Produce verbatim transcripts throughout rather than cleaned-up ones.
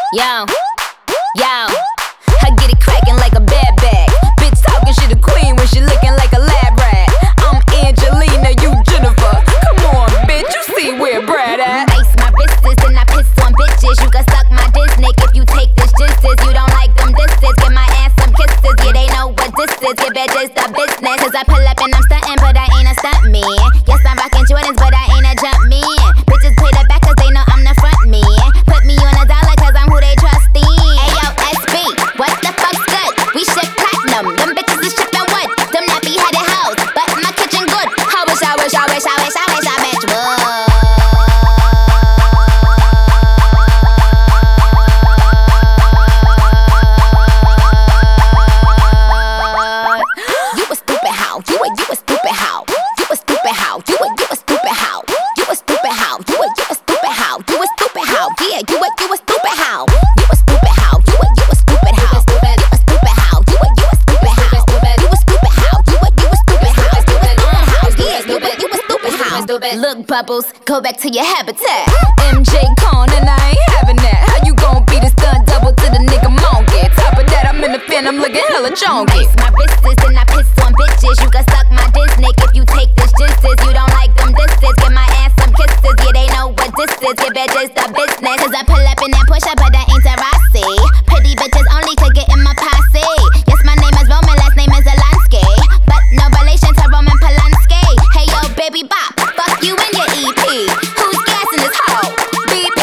Yo, yo, I get it crackin' like a bad bag. Bitch talking, she the queen when she looking like a lab rat. I'm Angelina, you Jennifer. Come on, bitch, you see where Brad at? Ice my wrists and I piss on bitches. You can suck my Disney if you take this justice. You don't like them disses, give my ass some kisses. Yeah, they know what this is, give bitches the business. Cause I pull up and I'm stuntin', but I ain't a stunt man. Yes, I'm rockin' Jordans, but I ain't a jump man. Bitches play the back cause they know I'm the front man. Put me on a dollar cause I'm who they trust in. Ayo, S B, what the fuck's good? We ship platinum, them bitches is shipping wood. Them nappy headed hoes, but my kitchen good. I wish, I wish, I wish, I wish, I wish I bitch would. You a stupid how? You a you a stupid how? You a stupid how? You a you a stupid how? You a stupid how? You a you a stupid how? You a stupid how? Yeah, you a you a stupid how? You a stupid how? You a you a stupid how? You a stupid how? You a you a stupid how? You a stupid how? You a you a stupid how? You a stupid how? Yeah, you a you a stupid how? Look, Bubbles, go back to your habitat. M J Con and I ain't having that. How you gon' be the stunt double to the nigga monkey? Top of that, I'm in the phantom looking hella chonky. Ice my wrists and I piss on bitches. You can suck my Disney if you take this justice. You don't like them disses, give my ass some kisses. Yeah, they know what this is, give bitches the business. Cause I pull up in that push up, but I ain't Terrassi. Pretty bitches only to get in my posse. Yes, my name is Roman, last name is Zelensky, but no relation to Roman Polanski. Hey yo, baby bop, fuck you and your E P. Who's gassing this hoe? B P?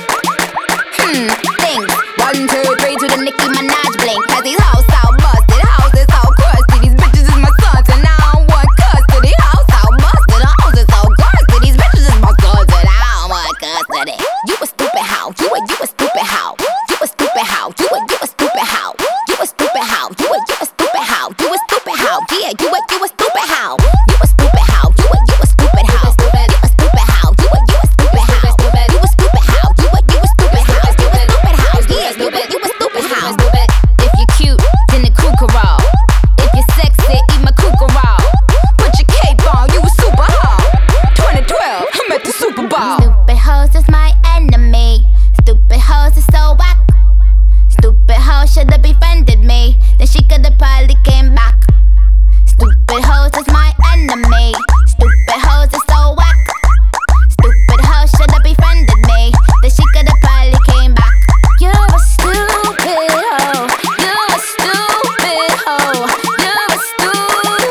Hmm, things. One, two, three to the Nicki Minaj blink. Cause these hoes so busted, hoes is so crusty. These bitches is my sons and I don't want custody. Hoes so busted, hoes is so crusty. These bitches is my sons and I don't want custody. You a stupid how? You a you a stupid how? You a stupid how? You a you a stupid how? You a stupid how? You a you a stupid how? You a stupid how? Yeah, you a you a stupid how? You a stupid how? You a you a stupid how? You a stupid how? You a you a stupid how? You a stupid how? You a you a stupid how? You a stupid how? Yeah, you a you a stupid how? If you're cute, then the cougar roll. If you're sexy, eat my cougar roll. Put your cape on, you a super hoe. twenty twelve, I'm at the Super Bowl. Stupid hoes is my enemy. Stupid hoes is so whack. Stupid hoe should've befriended me, then she could've probably came back. Stupid hoes is my enemy. Stupid hoes is so whack. Stupid hoe should've befriended me, then she could've probably came back. You're a stupid hoe. You're a stupid hoe. You're a stupid.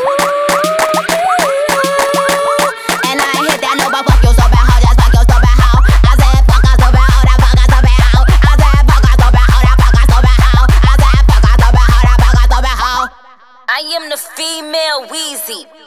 And I hit that no, but fuck you so bad, hoe. Just fuck you so bad, hoe. I said fuck us so bad, hoe. That fuck us so bad, hoe. I said fuck us so bad, hoe. That fuck us so bad, hoe. I said fuck us so bad, hoe. That fuck us so bad, hoe. I am the female Weezy.